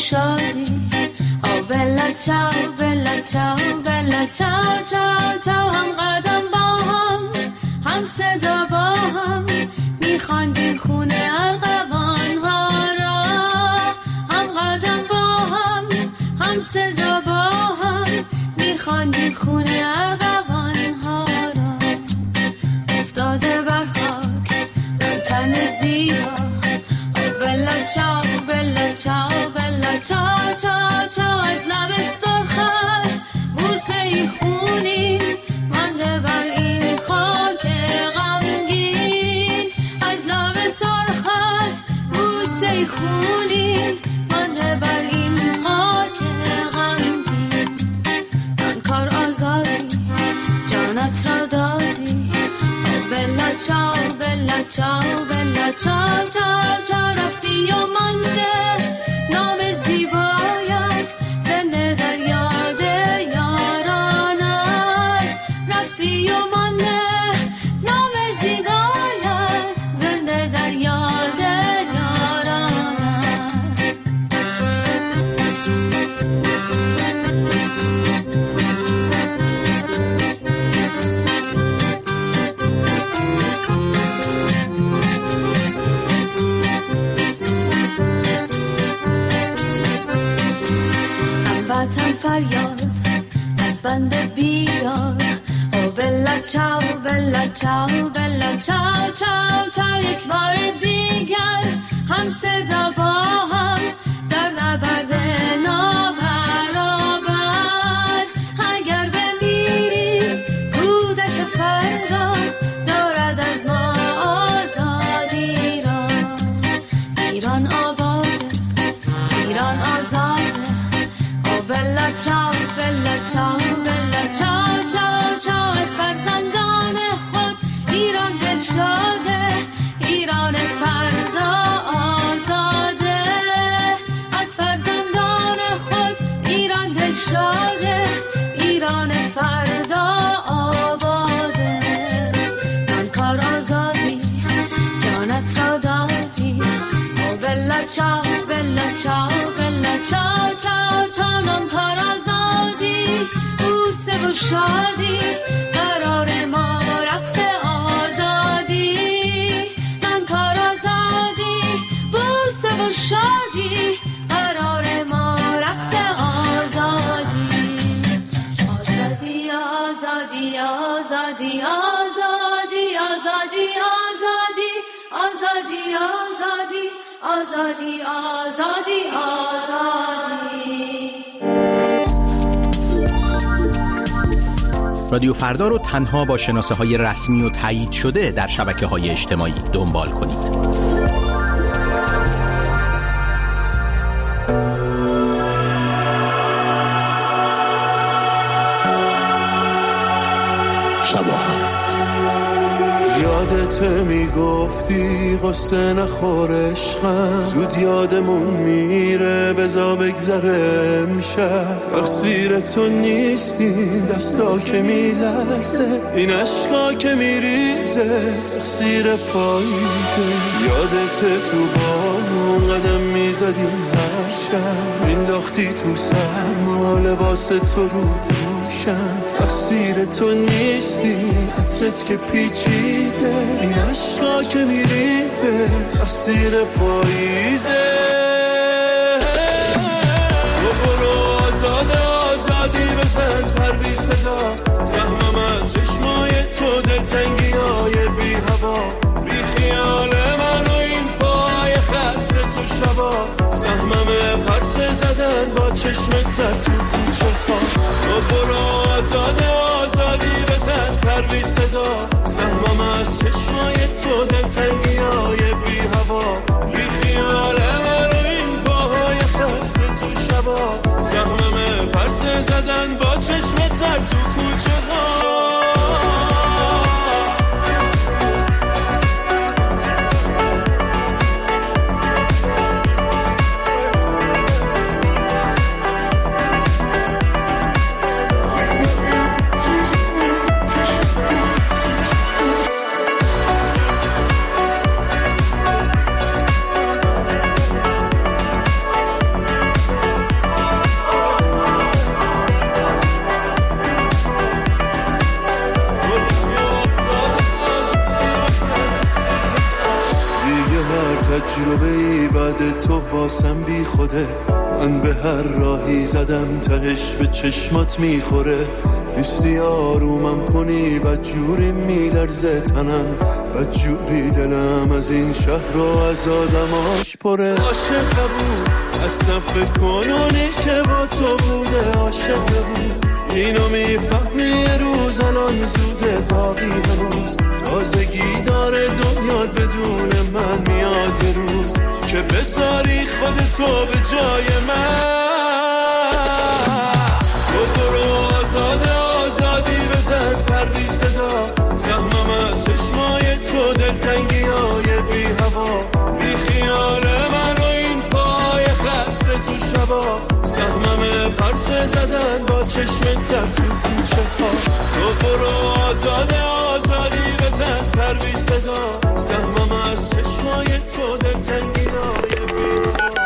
شادی. آو بلا چاو بلا چاو بلا چاو چاو چاو، هم قدم با هم صدا با هم میخواندیم خونه ارغوان ها را. هم قدم با هم صدا با هم میخواندیم خونه ارغوان ها را. افتاده بر خاک تن زیبا. بلا چاو بلا چاو بلا چاو چاو چاو، از لب سرخت بوسه ای خونی مانده بر این خاک غمگین. از لب سرخت بوسه ای خونی مانده بر این خاک غمگین. من کار آزادی جانت را دادی. بلا چاو بلا چاو بلا چاو چاو چاو، رفتی و مانده نام زیبایت زنده در یاد یارانت. رفتی و مانده نام زیبایت زنده در یاد یارانت. هموطن فریاد از بند بیدار. او بلا چاو بلا چاو بلا چاو چاو چاو، یک بار دیگر هم صدا با هم در نبرد نابرابر. اگر بمیری کودک فردا دارد از ما آزادی را. ایران آباد ایران آزاد. بلا چاو بلا چاو بلا چاو چاو چاو، از فرزندان خود ایران دلشاده. ایران فردا آزاده. از فرزندان خود ایران دلشاده. ایران فردا آباده. من کار آزادی جانت را دادی. او بلا چاو بلا چاو بلا چاو چاو چاو، من کار آزادی بوسه و شادی قرار ما رقص آزادی. من کار آزادی بوسه و شادی قرار ما رقص آزادی. آزادی آزادی آزادی آزادی آزادی آزادی آزادی آزادی آزادی آزادی آزادی. رادیو فردا رو تنها با شناسه های رسمی و تایید شده در شبکه های اجتماعی دنبال کنید. یادت میگفتی قصه نخور عشقم، زود یادمون میره بزا بگذره امشب. تقصیر تو نیستی دستا که میلرزه، این عشقا که میریزه تقصیر پاییزه. یادت تو بامون قدم میزدیم هر شب، مینداختی تو سرما لباس تو رو دوشم. تقصیر تو نیستی عطرت که پیچیده، این عشقا که میریزه تقصیر پاییزه. تو برو آزاده آزادی بزن پر بی صدا، زحمم از چشمای تو دلتنگیای بی هوا. بی خیال من و این پای خسته تو شبا، زحمم پس زدن با چشمت تو کوچه ها. تو برو آزاده آزادی بزن پر بی صدا، زحمم از چشمای تو دلتنگیای بی هوا. بی خیال من و این پاهای خسته تو شبا، زحمم پس زدن با چشمت تو کوچه ها. تجربه‌ای بعد تو واسم بی خوده. من به هر راهی زدم تهش به چشمات میخوره. نیستی آرومم کنی بدجوری میلرزه تنم، بدجوری دلم از این شهر و از آدماش پره. عاشق بود اصلا فکر کنونی که با تو بوده. عاشق بود اینو میفهمی یه روز، الان زوده تا بی‌هنوز. تازگی داره دنیات بدون من میاد یه روز که بذاری خودتو به جای من. تو برو آزاده آزادی بزن پر بی صدا، زحمم از چشمای تو دلتنگی های بی هوا. بی خیال من و این پای خسته تو شبا، زحمم پرسه زدن با چشم تر تو کوچه ها. تو برو آزاده آزادی بزن پر بی صدا، زحمم از چشمای تو دلتنگی های بی هوا.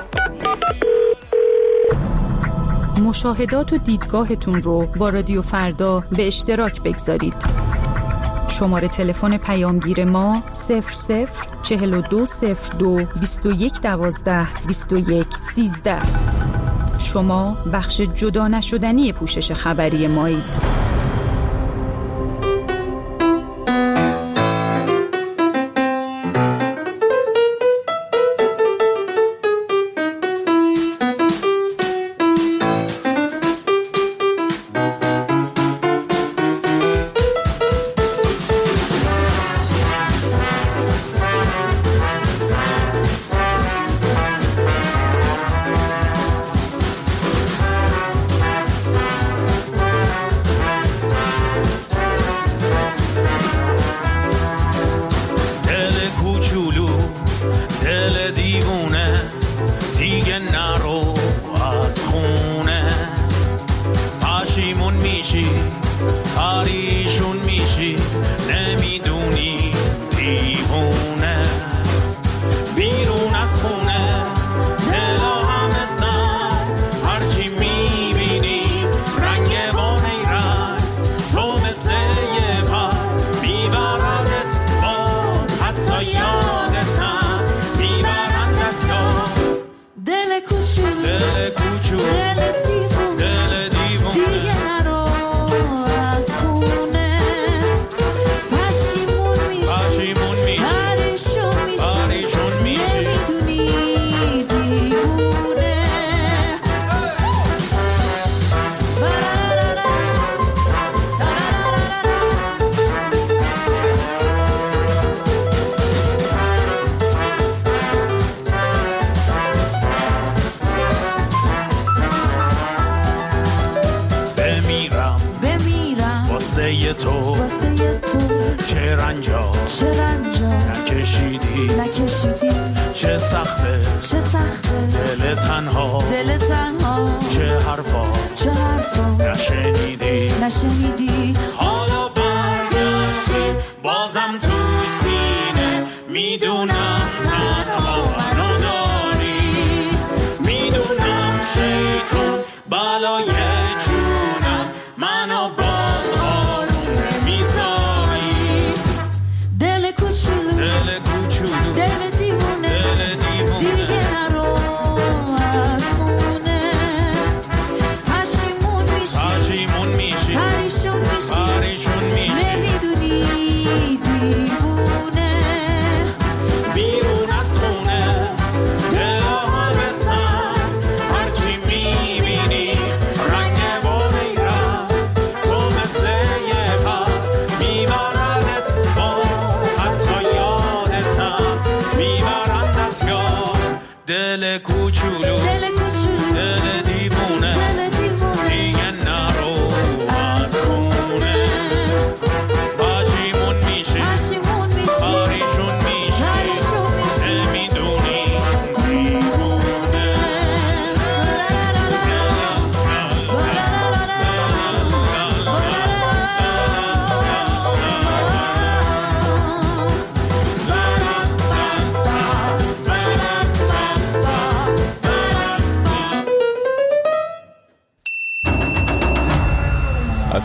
مشاهدات و دیدگاهتون رو با رادیو فردا به اشتراک بگذارید. شماره تلفن پیامگیر ما 004202 2112 2113. شما بخش جدا نشدنی پوشش خبری مایید.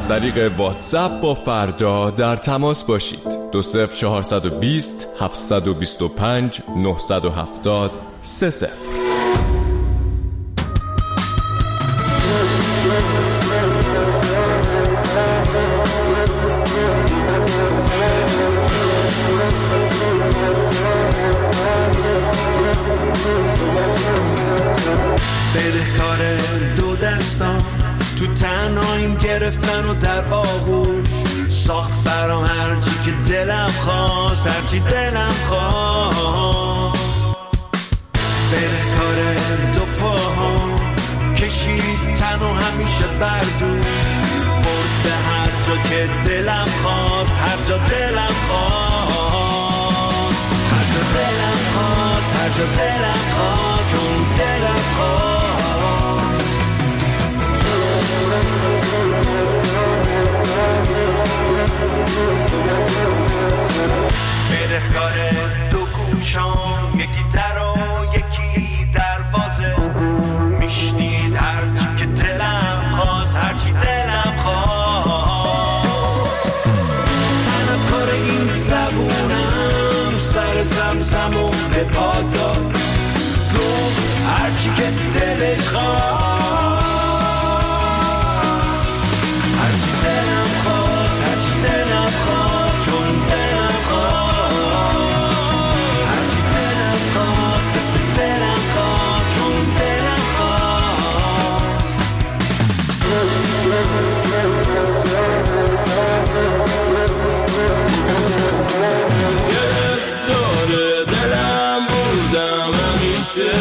از طریق واتساپ با فردا در تماس باشید. 20420 725 970 30. بدهکار دو دستان تو تنهاییم گرفتن و در آغوش ساخت برام هرچی که دلم خواست، هرچی دلم خواست. بدهکار دو پاهام کشید تن و همیشه بردوش برد به هر جا که دلم خواست، هر جا دلم خواست، هر جا دلم خواست، هر جا دلم خواست، چون دلم خواست. بدهکار دو گوشام یکی در و یکی در بازه میشنید هرچی که دلم خواست، هرچی دلم خواست. تنم کار این زبونم سر زمزم و به پا داد گفت هرچی که دلش خواست، هرچی دلم خواست، هرچی دلم خواست، چون دلم خواست، هرچی دلم خواست، دلم خواست، چون دلم خواست. گرفتار دلم بودم همیشه،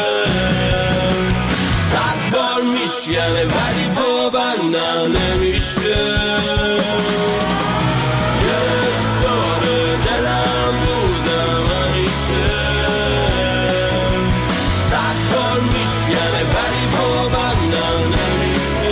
100 بار میشکنه ولی پابندم نمیشه. گرفتار دلم بودم همیشه، 100 بار میشکنه ولی پابندم نمیشه.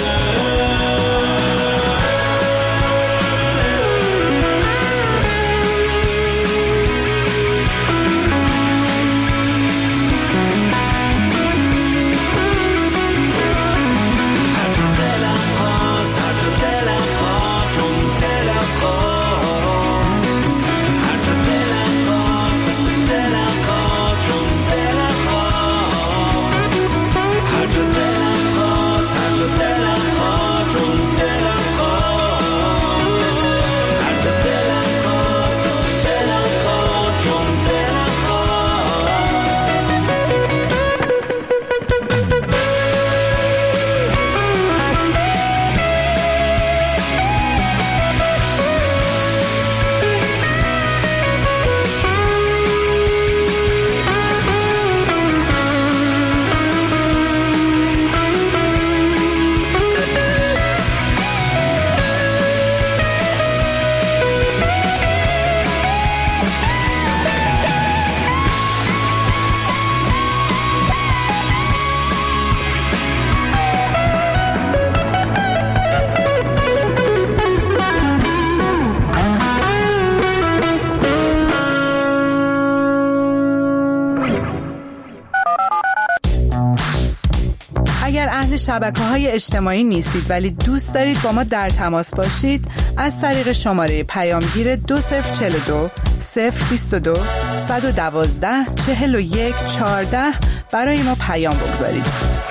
شبکه‌های اجتماعی نیستید ولی دوست دارید با ما در تماس باشید، از طریق شماره پیامگیر 2042 022 112 41 14 برای ما پیام بگذارید.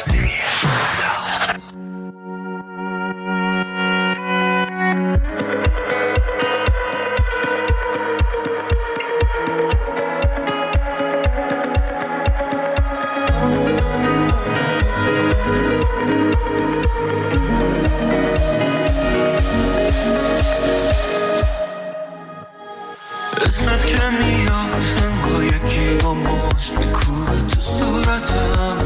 اسمت که میاد انگار یکی با مشت میکوبه تو صورتم،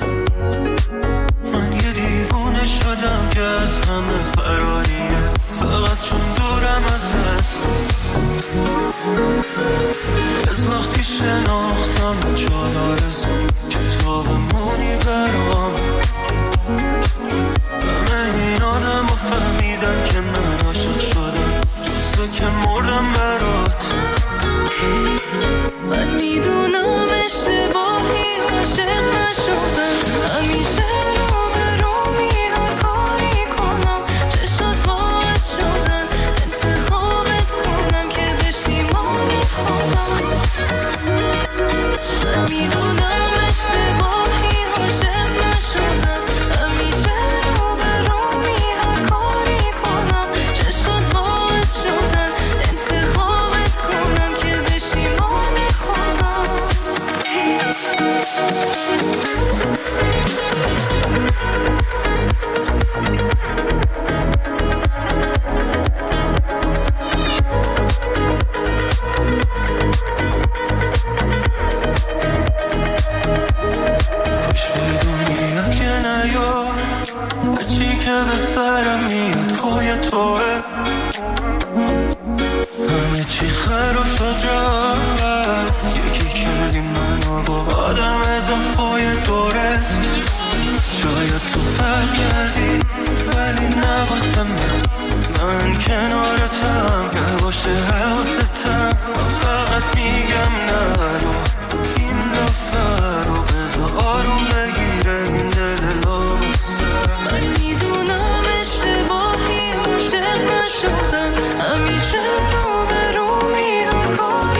من یه دیوونه شدم که از همه فراریه فقط چون دورم ازت. از وقتی شناختم جا دارزم کتاب مونی برام، همه این آدم رو فهمیدن که من عاشق شدم جز که مردم برات. من میدونم اشتباهی عاشق نشدم، همیشه رو به رو می هر کاری کنم چشات رفت، یکی کردی منو با آدم اضافای دوره. شاید تو فرق کردی ولی نواسه من کنارتم، نباشه حواستم. من فقط میگم نرو این دفعه رو، بذار آروم بگیره این دل لامسه. من میدونم اشتباهی عاشق نشدم، همیشه رو به رو میاد کار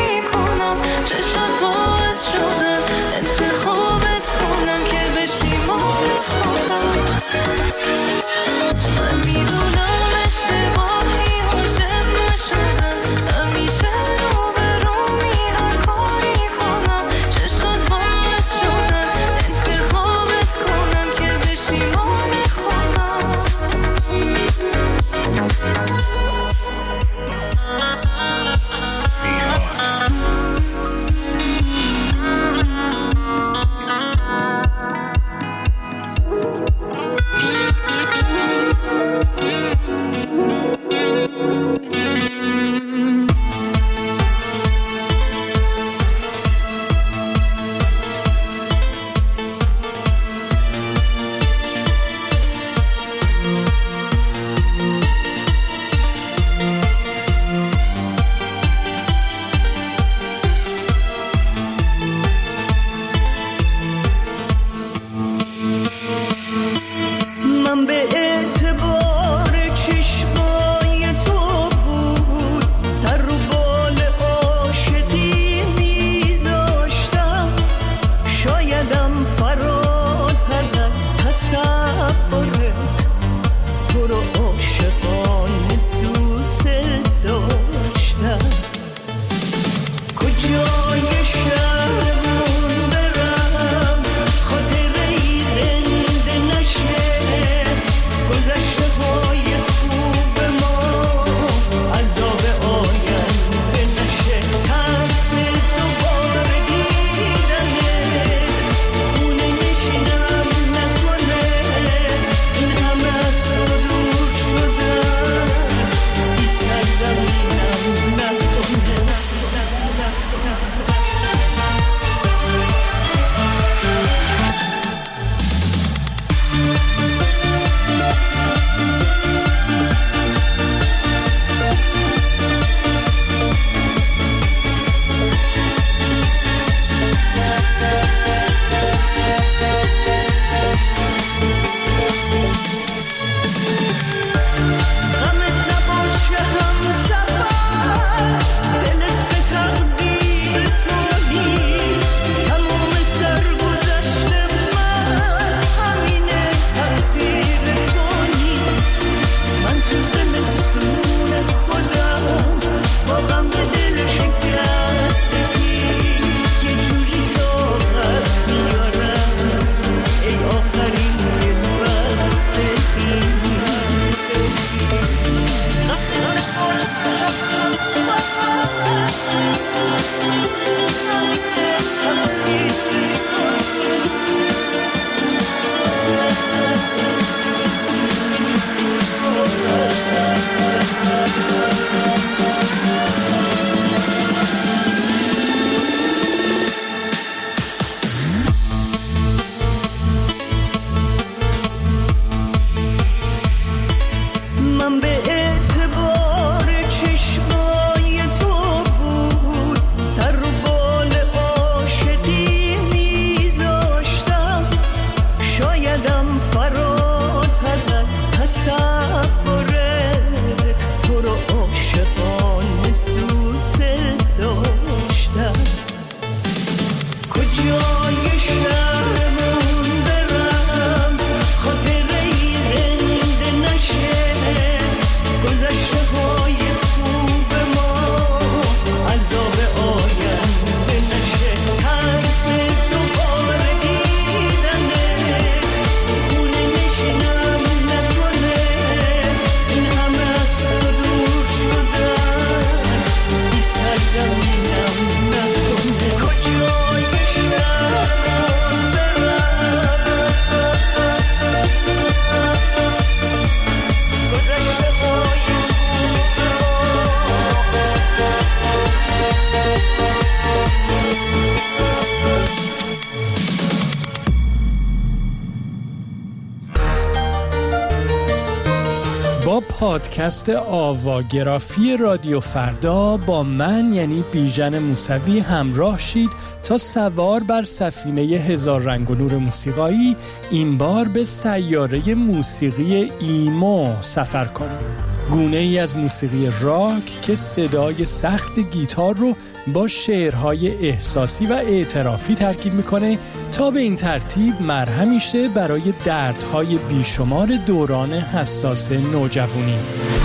پادکست آواگرافی رادیو فردا با من یعنی بیژن موسوی همراه شید تا سوار بر سفینه هزار رنگ و نور موسیقایی این بار به سیاره موسیقی ایمو سفر کنیم. گونه ای از موسیقی راک که صدای سخت گیتار رو با شعرهای احساسی و اعترافی ترکیب میکنه تا به این ترتیب مرهمی شه برای دردهای بیشمار دوران حساس نوجوانی.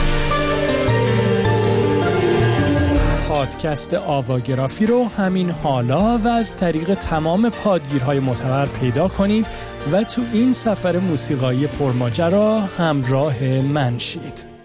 پادکست آواگرافی رو همین حالا و از طریق تمام پادگیرهای معتبر پیدا کنید و تو این سفر موسیقایی پرماجرا همراه من شید.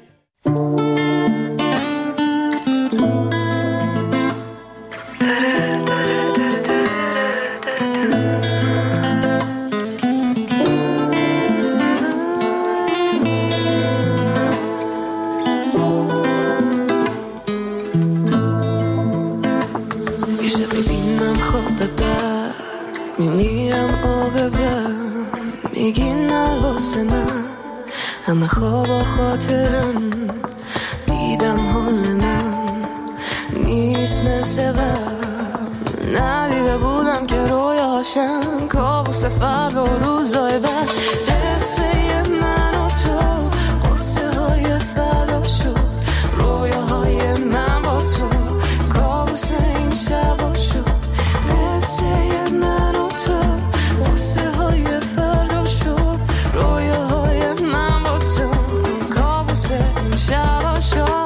همه خواب و خاطرم دیدم حال من نیست مثل قبل ندیده بودم که رویاشم کابوس فردا و روزای بعد قصه من و تو قصه های فردا شد رویاهای من با تو کابوس این شبا شد قصه من و تو قصه های فردا شد رویاهای من با تو کابوس این شبا شد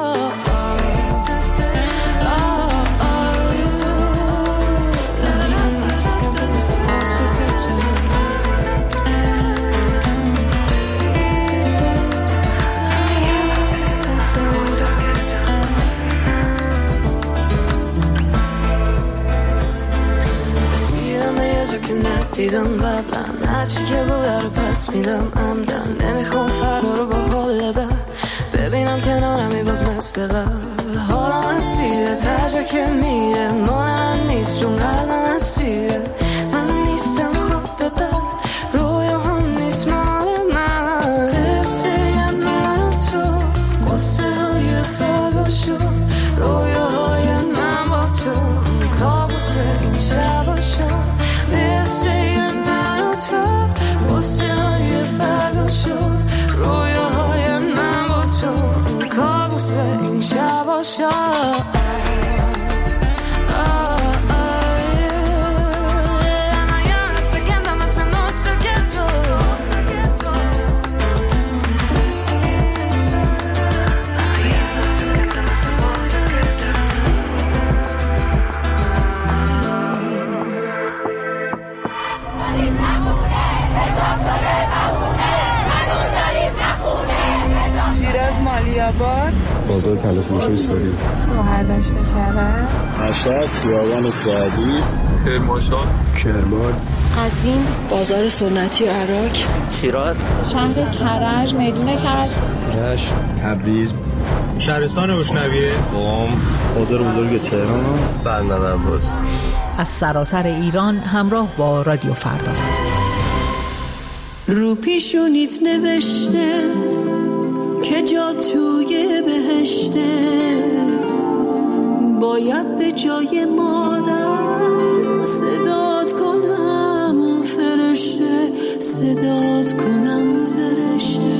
دیدم قبلا هرچی که بوده رو پس میدم عمدن نمیخوام فردا رو با حال ببینم کنارمی باز مثل قبل حالم اسیره ترجا که میره من نیست چون قلبم اسیره من نیستم خوب ببر رویا هم نیست مال من قصه من و تو قصه های فردا شد رویاهای من با تو کابوس این شبا شد رویاهای من با تو کابوس این شبا شد بازار تلفروشی ساری شهردشت کرد مشهد خیابان سعدی کرمانشاه کرمان قزوین بازار سنتی عراق شیراز شهر کرج میدون کرج رشت تبریز شهرستان گشنویه قم بازار بزرگ تهران بندر عباس از سراسر ایران همراه با رادیو فردا. رو پیشونیت نوشته که جا توی بهشته باید به جای مادر صدات کنم فرشته صدات کنم فرشته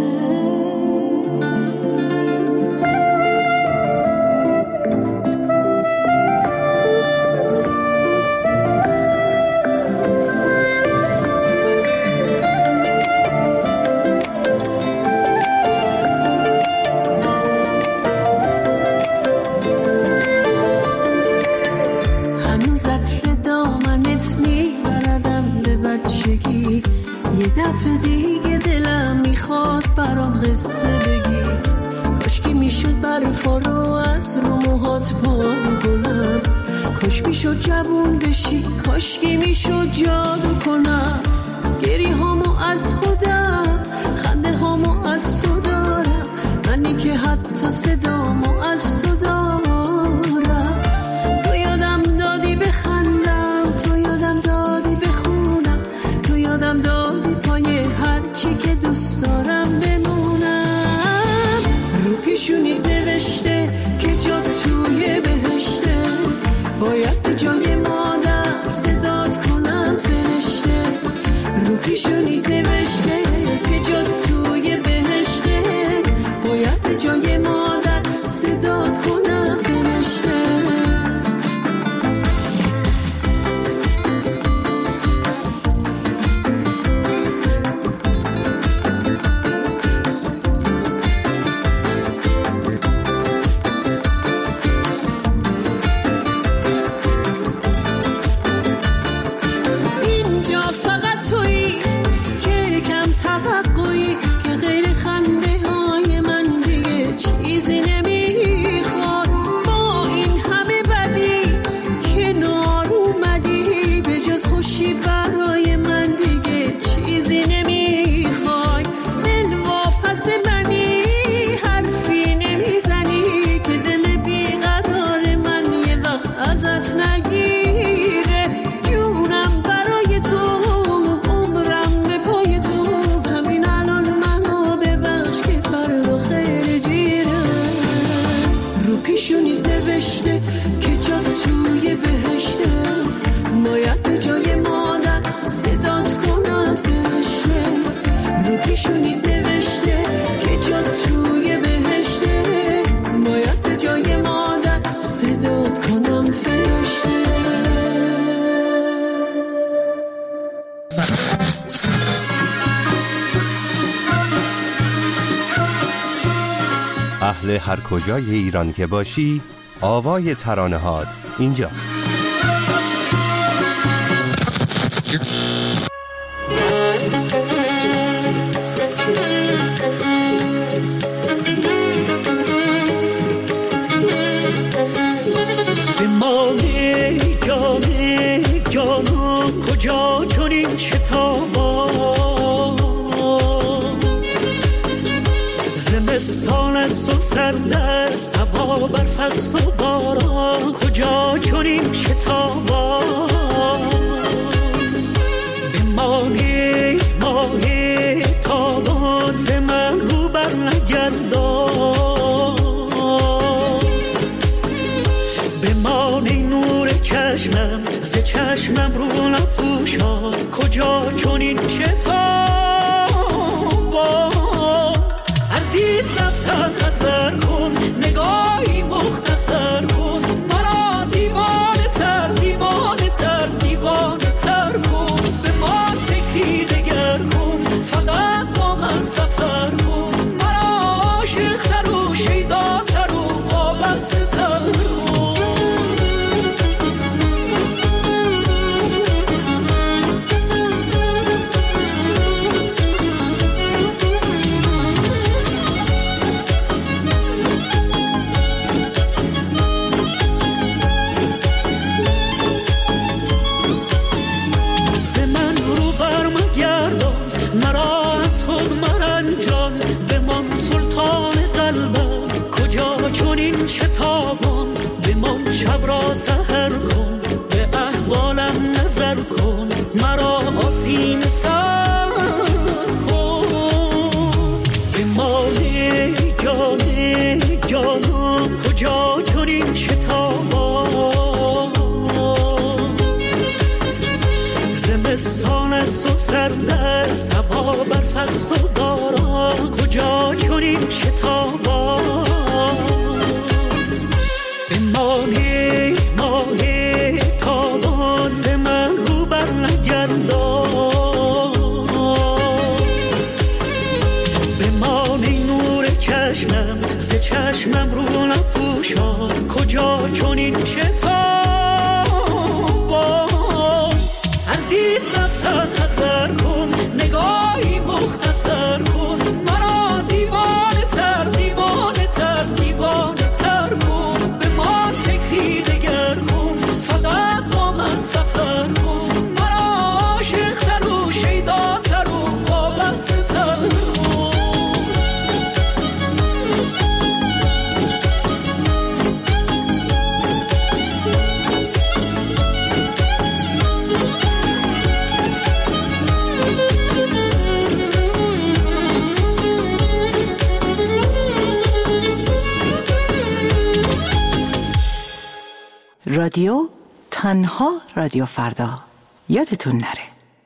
دفعه دیگه دلم میخواد برام قصه بگی کاشکی میشد برفا رو از رو موهات پاک کنم کاش میشد جوون بشی کاشکی میشد جادو کنم گریه هامو از خودم خنده هامو از تو دارم منی که حتی صدامو از تو دارم تو یادم دادی بخندم تو یادم دادی بخونم تو یادم دادی پای هر چی که دوست دارم بمونم نوشته که جا توی بهشته، باید به جای مادر صدات کنم فرشته. رو پیشونی نوشته که جا توی بهشته، باید به جای مادر صدات کنم فرشته. اهل هر کجای ایران که باشی، آوای ترانه‌هات اینجاست. به مانه جانم کجا چنین شتابان، زمستان است و سرد است، هوا برف است و باران، کجا چنین شتابان. به مانه تابان ز من رو بر نگردان، به مانه نور چشمم ز چشمم رو نپوشان، کجا چنین شتابان. از این رفتن نظر کن، نگاهی مختصر کن، مرا دیوانه تر دیوانه تر دیوانه تر کن. به ما فکری دگر کن، فقط با من سفر کن، مرا عاشق تر و شیدا تر و وابسته تر کن. شتابان بمان شب را سحر کن، به احوالم نظر کن، مرا آسین سر کن. بمانه جانم کجا چنین شتابان، زمستان است و سرد است، هوا برف است و باران، کجا چنین شتابان. ماهی تابان ز من رو بر نگردان، به مانه نور چشمم ز چشمم رو نپوشان، کجا چنین شتابان. از این رفتن نظر کن، نگاهی مختصر کن، مرا دیوانه تر دیوانه تر دیوانه تر کن. به ما فکری دگر کن، فقط با من سفر کن، مرا عاشق تر و شیدا تر و وابسته تر کن. رادیو تنها رادیو فردا، یادتون نره.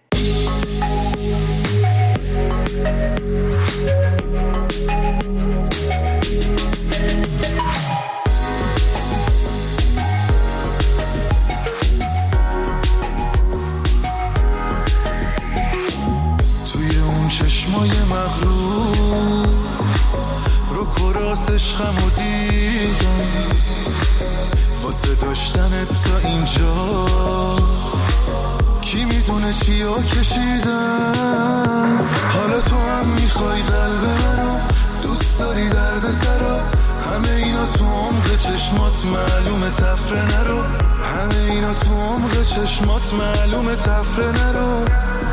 توی اون چشمای مغرور رو کراس عشقمو دیدم، واسه داشتنت تا اینجا کی میدونه چیا کشیدم. حالا تو هم میخوای قلب منو، دوست داری درد سرا، همه اینا تو عمق چشمات معلومه تفره نرو، همه اینا تو عمق چشمات معلومه تفره نرو.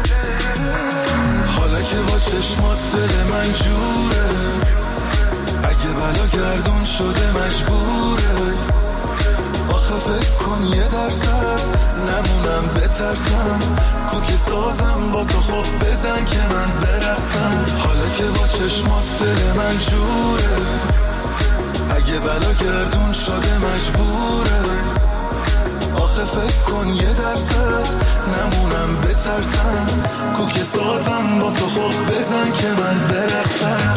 حالا که با چشمات دل من جوره، اگه بلا گردون شده مجبوره، آخه فکر کن یه درصد نمونم بترسم، کوکی سازم با تو خب بزن که من برقصم. حالا که با چشمات دل من جوره، اگه بلا گردون شده مجبور، فکر کن یه درصد نمونم بترسم، کوکه سازم با تو خب بزن که من برقصم.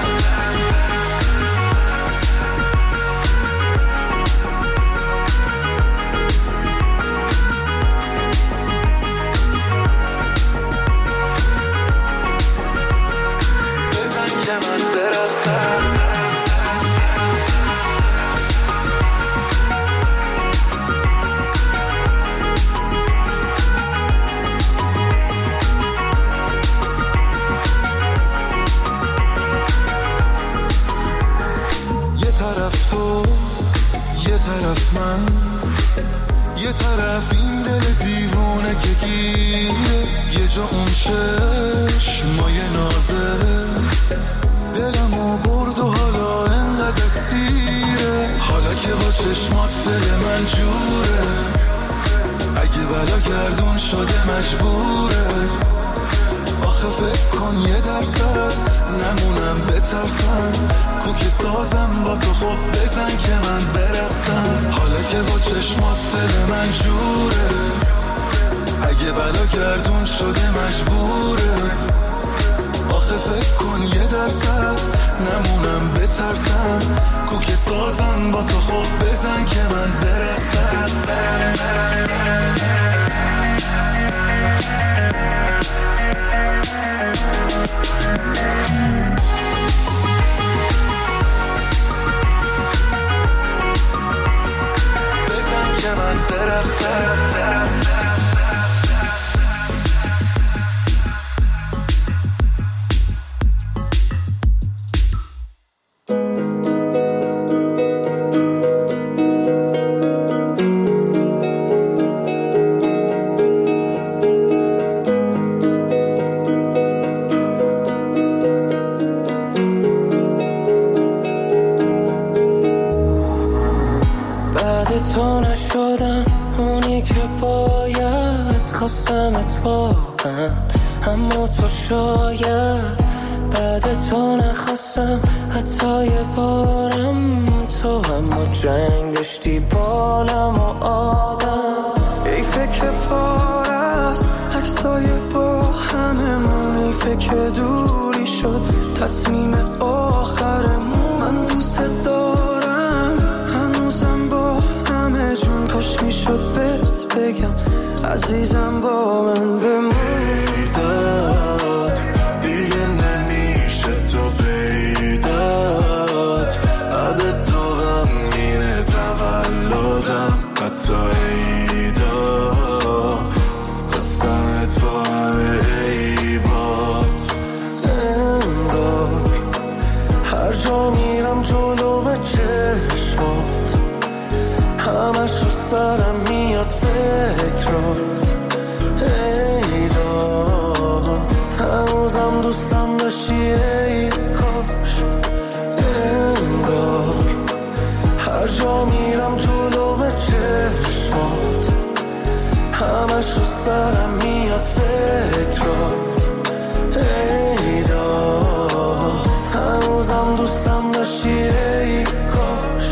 طرف من، یه طرف این دل دیوونه که گیره، یه جا اون چشمای نازه دلمو برد و حالا انقدر سیره. حالا که با چشمات دل من جوره، اگه بلا گردون شده مجبوره. آخه فکر کن یه درصد نمونم بترسم، کوکه سازم با تو خب بزن که من برقصم. حالا که با چشمات دل من جوره، اگه بلا گردون شده مجبوره. آخه فکر کن یه درصد نمونم بترسم، کوکه سازم با تو خب بزن که من برقصم. بزن که من برقصم. تو نشدم اونی که باید، خواستمت واقعا اما تو شاید. بعد تو نخواستم حتی یه بارم، تو اما جنگ داشتی بالم و آدم. حیفه که پار است عکسای با هممون، حیفه که دوری شد تصمیم آخرمون. من دوست دارم هنوزم با همه جون، کاش میشد بهت بگم عزیزم با من بمون. پیدات دیگه نمیشه تو پیدات، عدد تو غمگینه تولدم حتی عیدا، خواستمت با همه عیبات. انگار هر جا میرم جلوم چشمات، همش رو سرم میاد فکرات. ای داد هنوزم دوستم داشتی ای کاش. انگار هر جا میرم جلوم چشمات، همش رو سرم میاد فکرات. ای داد هنوزم دوستم داشتی ای کاش.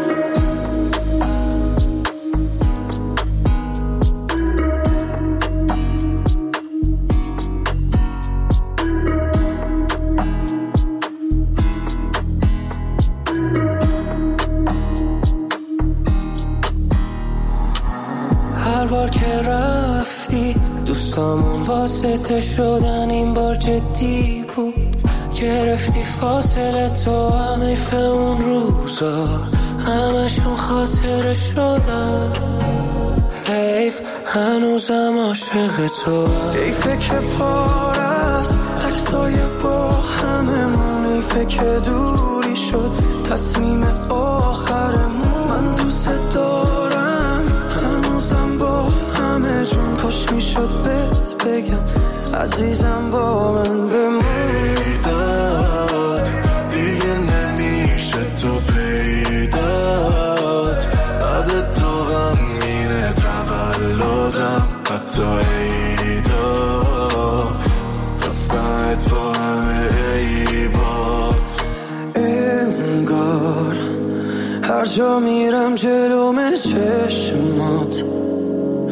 هر بار که رفتی دوستامون واسطه شدن، این بار جدی بود. گرفتی فاصله تو، هم حیف اون روزا همشون خاطره شدن. حیف هنوزم عاشق تو، حیفه که پار است عکسای با هممون، حیفه که دوری شد تصمیم آخرمون. من دوست دارم هنوزم با همه جون، کاش میشد بهت بگم عزیزم با من بمون. پیدات دیگه نمیشه تو پیدات، عدد تو غمگینه تولدم حتی عیدا، خواستمت با همه عیبات. انگار هر جا میرم جلوم چشمات،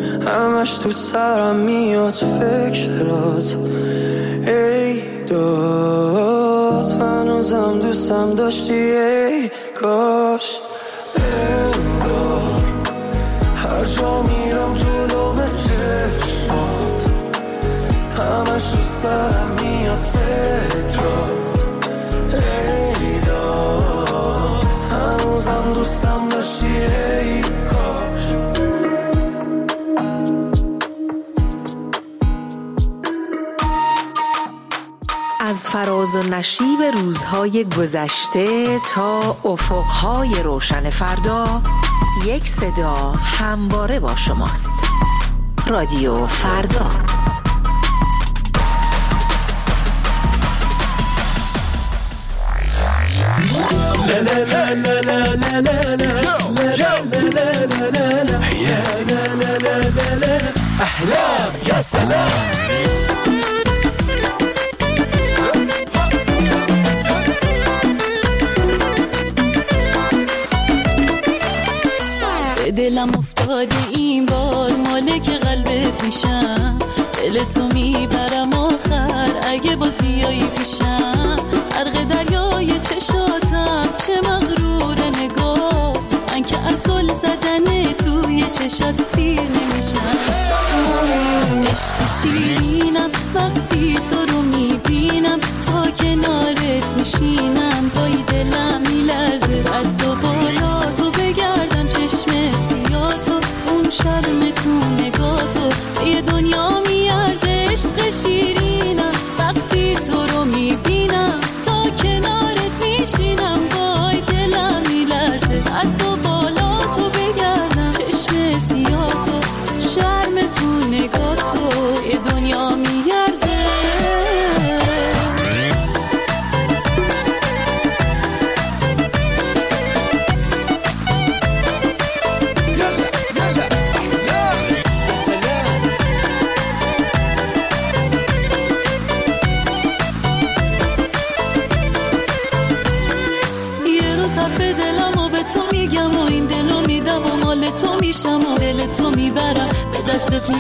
همش تو سرم میاد فکرات ای داد هنوزم دوستم داشتی ای کاش انگار هر جا میرم جلوم چشمات همش تو سرم میاد فکرات ای داد هنوزم دوستم داشتی ای کاش. از فراز و نشیب روزهای گذشته تا افقهای روشن فردا، یک صدا همواره با شماست. رادیو فردا. احلام یا سلام دلم افتاده این بار مالک قلبت میشم، دل تو میبرم آخر اگه باز بیایی پیشم، غرق دریای چشاتم چه مغرور نگاه، من که از زل زدن توی چشات سیر نمیشم. عشق شیرینم وقتی تو رو میبینم، تا کنارت میشینم پای دلم میلرزه، قد و بالا تو بگردم چشم سیاتو، اون شرم تو نگاتو یه دنیا میارزه. عشق شیرینم وقتی تو رو میبینم، تا کنارت میشینم پای دلم میلرزه، قد و بالا تو بگردم چشم سیاتو، شرم تو نگاتو یه دنیا میارزه. و دل تو میبرم به دستت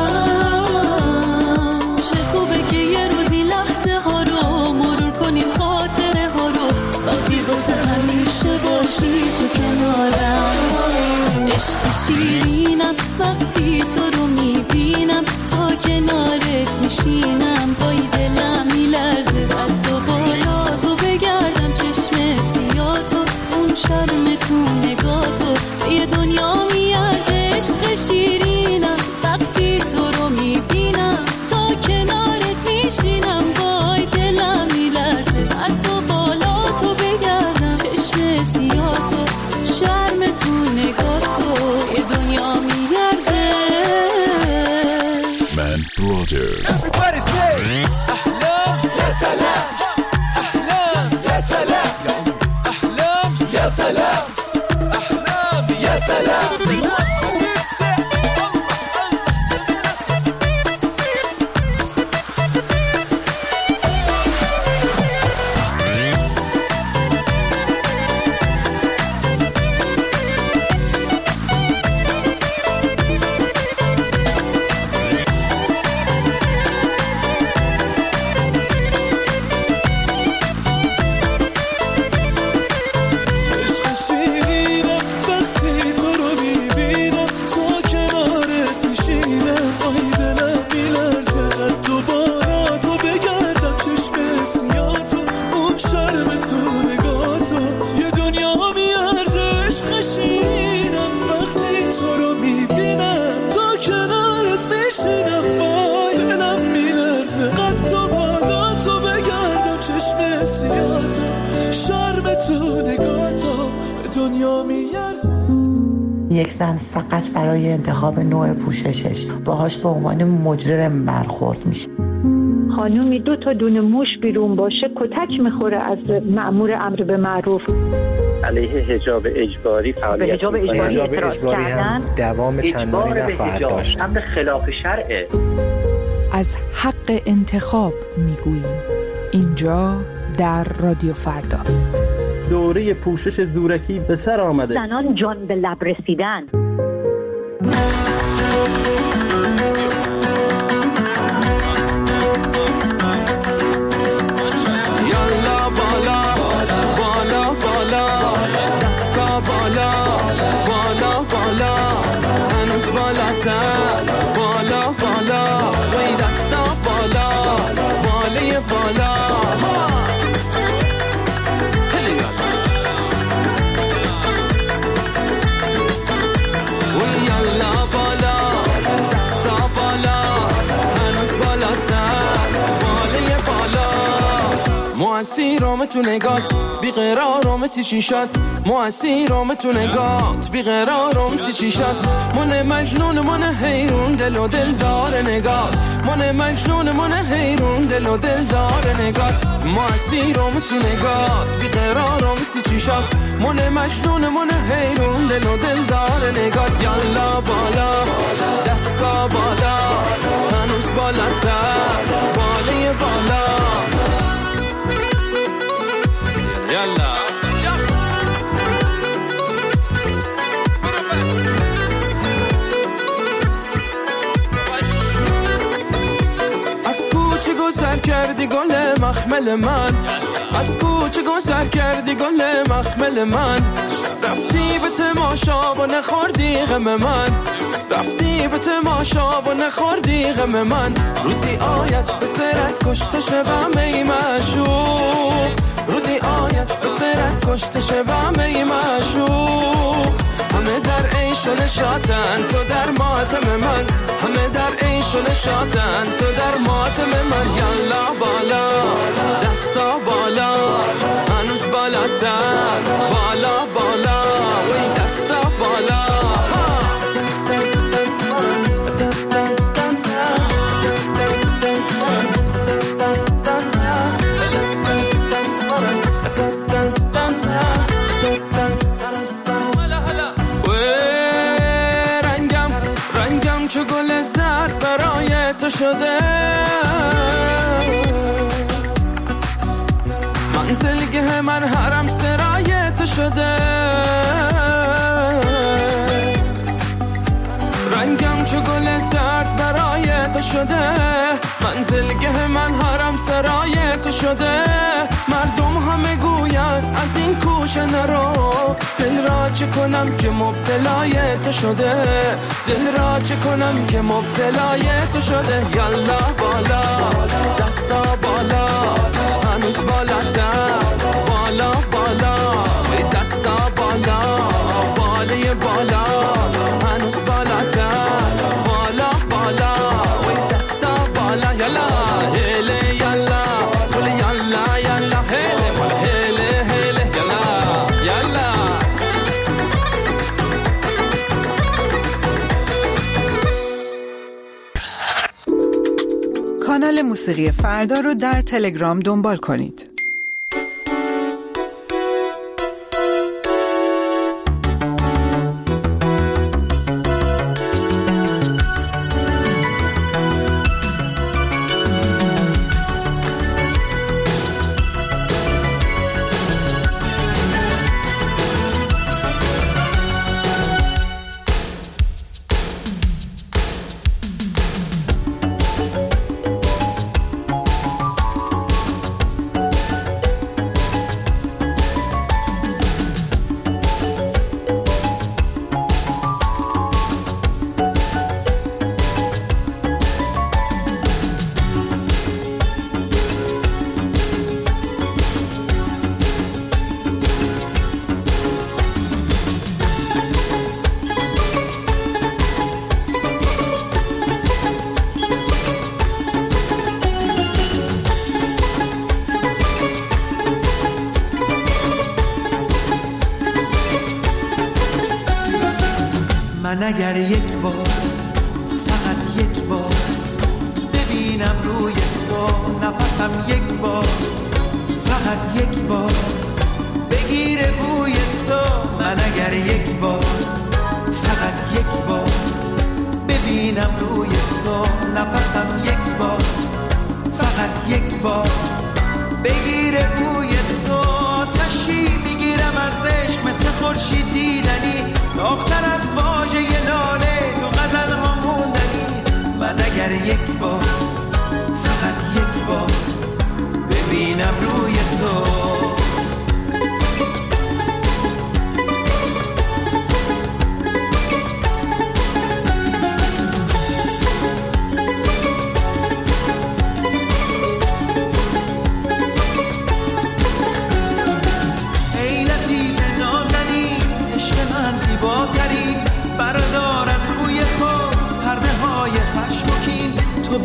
میارم، چه خوبه که یه روزی لحظه ها رو مرور کنیم، خاطره ها رو وقتی واسه همیشه باشی تو کنارم. عشق شیرینم وقتی تو رو میبینم، تا کنارت میشینم پای دلم میلرزه، قد و بالا تو بگردم چشم سیاتو، اون شرم تو نگاتو یه دنیا میارزه. عشق شیرینم وقتی تو رو میبینم، تا کنارت میشینم پای دلم میلرزه، قد و بالا تو بگردم چشم سیاتو، شرم تو نگاتو یه دنیا میارزه. من برادر Everybody say احلام یا سلام، احلام یا سلام، احلام یا سلام، احلام یا سلام. یک زن فقط برای انتخاب نوع پوششش باهاش به عنوان مجرم برخورد میشه. خانومی 2 تا دونه موش بیرون باشه کتک میخوره از مأمور امر به معروف. علیه حجاب اجباری فعالیت حجاب اجباری هم دوام چندانی نخواهد داشت. امر خلاف شرعه. از حق انتخاب میگوییم اینجا در رادیو فردا. دوره پوشش زورکی به سر آمده. زنان جان به لب رسیدن. موسیرام تو نگات بیقرارم سی چی شد موسیرام تو نگات بیقرارم سی چی شد من مجنون من حیرون دل و دل دار نگات من مجنون من حیرون دل و دل دار نگات موسیرام تو نگات بیقرارم سی چی شد من مجنون من حیرون دل و دل دار نگات یالا بالا دستا بالا هنوز بالاتر بالای بالا یالا از کوچه گذر کردی گل مخمل من از کوچه گذر کردی گل مخمل من رفتی به تماشا و نخوردی غم من رفتی به تماشا و نخوردی غم من روزی آید به سرت کشته شوم ای معشوق روزی آید به سرت کشته شوم ای معشوق همه در عیش و نشاطن تو در ماتم من همه در عیش و نشاطن تو در ماتم من یالا بالا دستا بالا هنوز بالاتر بالا بالا وی دستا بالا چو گل زرد برای تو شده منزلگه من حرم سرای تو شده رنگم چو گل زرد برای تو شده منزلگه من حرم سرای تو شده مردم همه گوید از این کوچه نرو دل را چه کنم که مبتلای تو شده دل را چه کنم که مبتلای تو شده یالا بالا دستا بالا هنوز بالاتر بالا بالا دستا بالا بالای بالا هنوز بالاتر بالا بالا دستا بالا یالا هله یالا ولی یالا یالا هله ولی هله هله یالا یالا کانال موسیقی فردا رو در تلگرام دنبال کنید. من اگر یک بار فقط یک بار ببینم روی تو نفسم یک بار فقط یک بار بگیره بوی تو من اگر یک بار فقط یک بار ببینم روی تو نفسم یک بار فقط یک بار بگیره بوی تو تشی میگیرم از عشق مثل خورشید دیدنی داغ‌تر از واژه لاله تو غزل هامون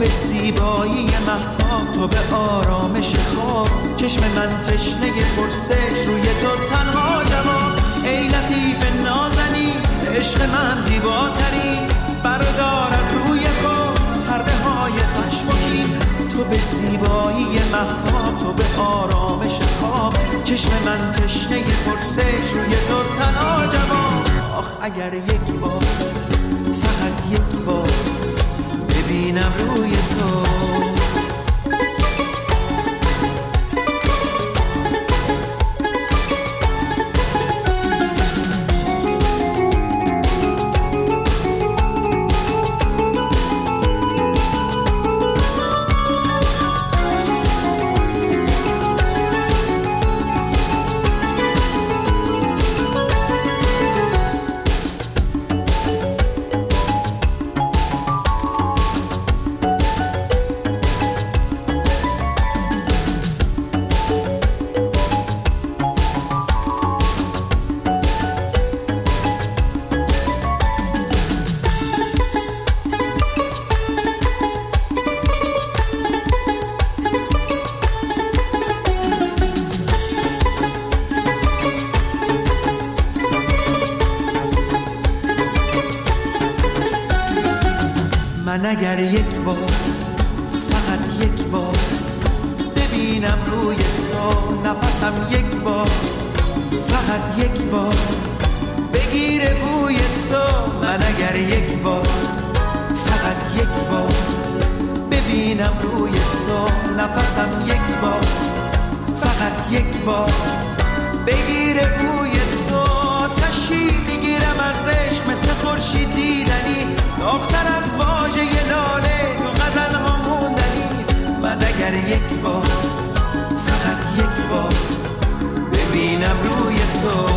به زیبایی مهتاب، تو به آرامش خواب. چشم من تشنه پرسش، روی تو تنها جواب. ای لطیف نازنی، عشق من زیباتری، بردار از روی خود پرده های خشم و کین. تو به زیبایی مهتاب، تو به آرامش خواب. چشم من تشنه پرسش، روی تو تنها جواب. آخ اگر یک بار، فقط یک بار ببینم روی تو. من اگر یک بار، فقط یک بار ببینم روی تو نفسم، یک بار، فقط یک بار بگیره بوی تو. من اگر یک بار، فقط یک بار ببینم روی تو نفسم، یک بار، فقط یک بار بگیره بوی تو. تشی میگیرم از عشق مثل خورشید دیدنی، داغ‌تر از واژه لاله تو غزل ها موندنی. من اگر یک بار، فقط یک بار ببینم روی تو.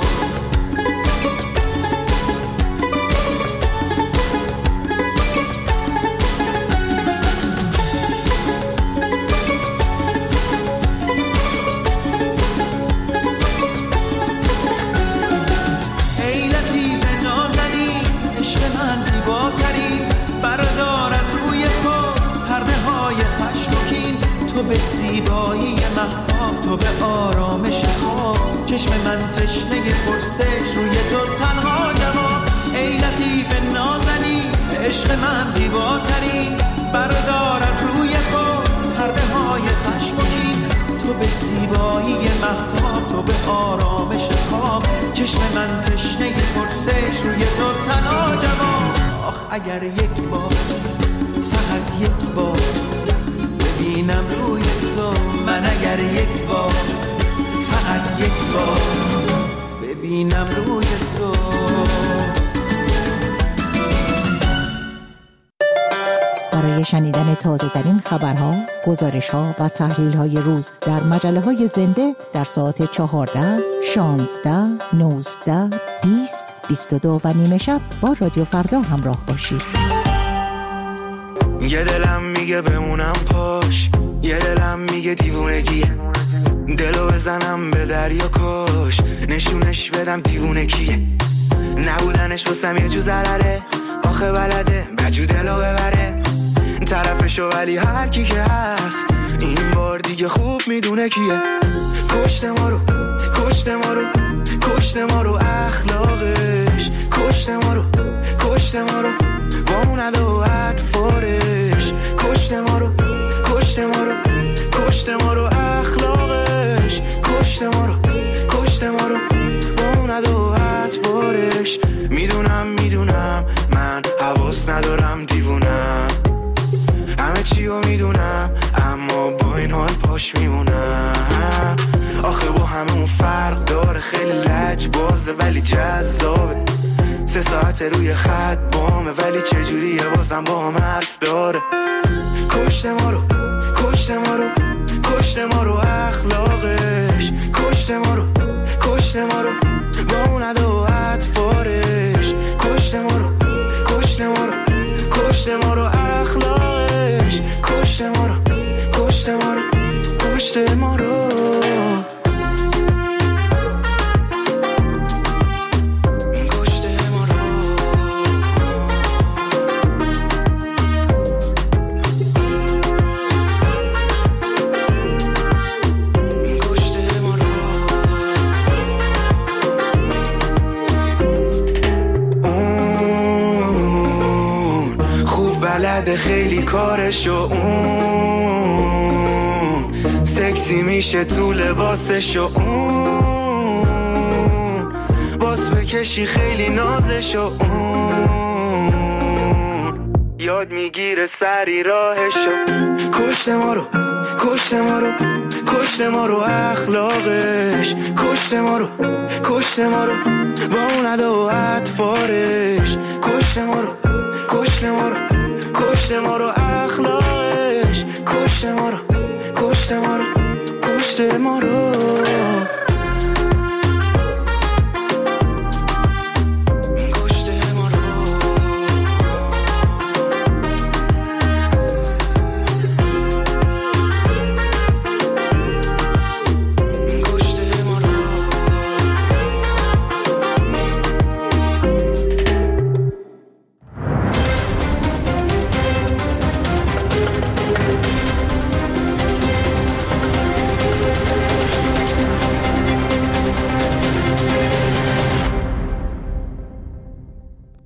به زیبایی مهتاب، تو به آرامش خواب. چشم من تشنه پرسش، روی تو تنها جواب. ای لطیف نازنی، عشق من زیباتری، بردار از روی خود پرده های خشم و کین. تو به زیبایی مهتاب، تو به آرامش خواب. چشم من تشنه پرسش، روی تو تنها جواب. آخ اگر یک بار، فقط یک بار ببینم روی تو. من اگر یک بار، فقط یک بار ببینم روی تو. برای شنیدن تازه ترین خبرها، گزارش‌ها و تحلیل‌های روز در مجله‌های زنده در ساعت 14، 16، 19، 20، 22 و نیمه شب با رادیو فردا همراه باشید. یه دلم میگه بمونم پاش، یه دلم میگه دیوونگیه. دلو بزنم به دریا کش، نشونش بدم دیوونه کیه. نبودنش واسم یه جو ضرره، آخه بلده بجو دلو ببره طرفشو. ولی هر کی که هست این بار دیگه خوب میدونه کیه. کشته ما رو، کشته ما رو، کشته ما رو اخلاقش. کشته ما رو، کشته ما رو با اون عدوات فارش. کشته ما رو، کشته ما رو، کشته ما رو اخلاقش. کشته ما رو، کشته ما رو با اون عدوات فارش. میدونم میدونم من حواس ندارم دیوونم، همه چیو میدونم اما با این حال پاش میمونم. آخه با همون فرق داره، خیلی لجبازه ولی جذابه. 3 ساعت روی خط بامه ولی چجوریه بازم با هم حرف داره. کشته ما رو، کشته ما رو، کشته ما رو اخلاقش. کشته ما رو، کشته ما رو با اون عدوات فارش. کشته ما رو، کشته ما رو، کشته ما رو اخلاقش. کشته ما رو، کشته ما رو، کشته ما رو. بلد خیلی کارشو، اون سکسی میشه تو لباسشو، اون باز بکشی خیلی نازشو، اون یاد میگیره سری راهشو. کشته ما رو، کشته ما رو، کشته ما رو اخلاقش، کشته ما رو، کشته ما رو با اون ادا و اطفارش، کشته ما رو، کشته ما رو، کشته ما رو اخلاقش، کشته ما رو، کشته ما رو، کشته ما رو.